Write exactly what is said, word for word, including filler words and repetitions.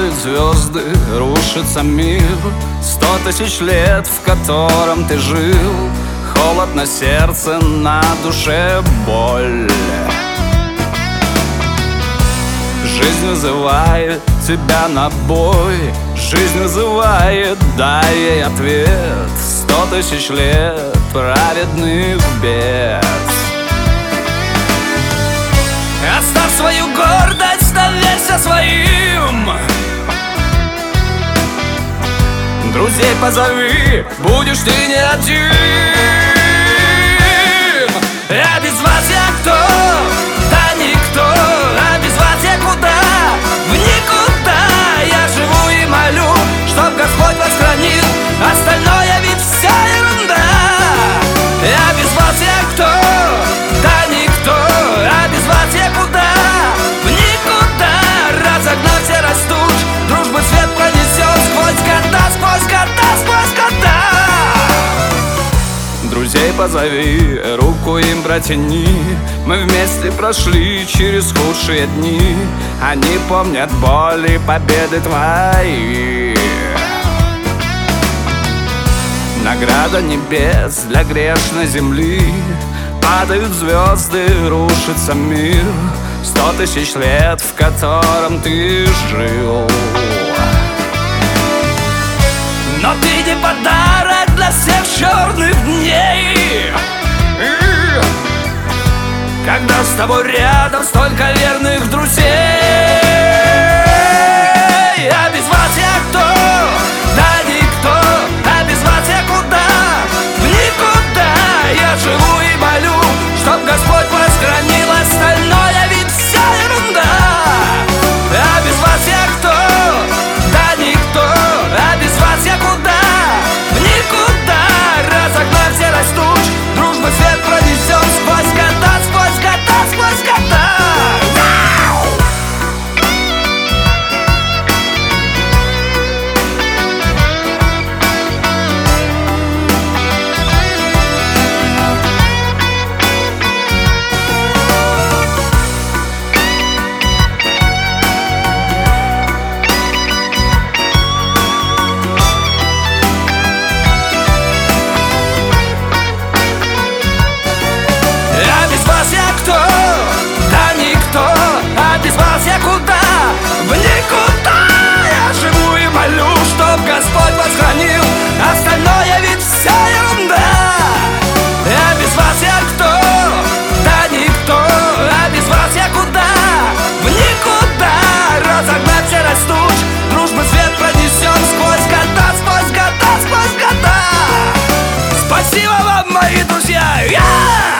Падают звезды, рушится мир. Сто тысяч лет, в котором ты жил. Холод на сердце, на душе боль. Жизнь вызывает тебя на бой. Жизнь вызывает, дай ей ответ. Сто тысяч лет праведных бед. Оставь свою гордость, доверься своим. Друзей позови, будешь ты не один. А без вас я кто? Да никто. А без вас я куда? В никуда. Я живу и молю, чтоб Господь вас хранил. Остальное ведь вся ерунда. А без вас я кто? Да никто. А без вас я куда? В никуда. Разогнав все растуч, дружбы свет пронесет сквозь года, сквозь года, сквозь года. Друзей позови, руку им протяни. Мы вместе прошли через худшие дни. Они помнят боли, победы твои. Награда небес для грешной земли. Падают звезды, рушится мир. Сто тысяч лет, в котором ты жил. Но ты не подарок для всех черных дней. Когда с тобой рядом столько верных друзей. А без вас я кто? Да никто. А без вас я куда? В никуда. Я живу и молю, чтоб Господь вас хранил. Остальное ведь вся ерунда. А без вас я кто? Да никто. А без вас я куда? В никуда. Разогнав все растуч, дружбы свет пронесет сквозь года, сквозь года, сквозь года. А без вас я кто? Да никто. А без вас я куда? В никуда. Я живу и молю, чтоб Господь вас хранил. Остальное ведь вся ерунда. А без вас я кто? Да никто. А без вас я куда? В никуда. Разогнать все растуч, дружбы свет пронесет сквозь года, сквозь года, сквозь года. Спасибо вам, мои друзья. Я!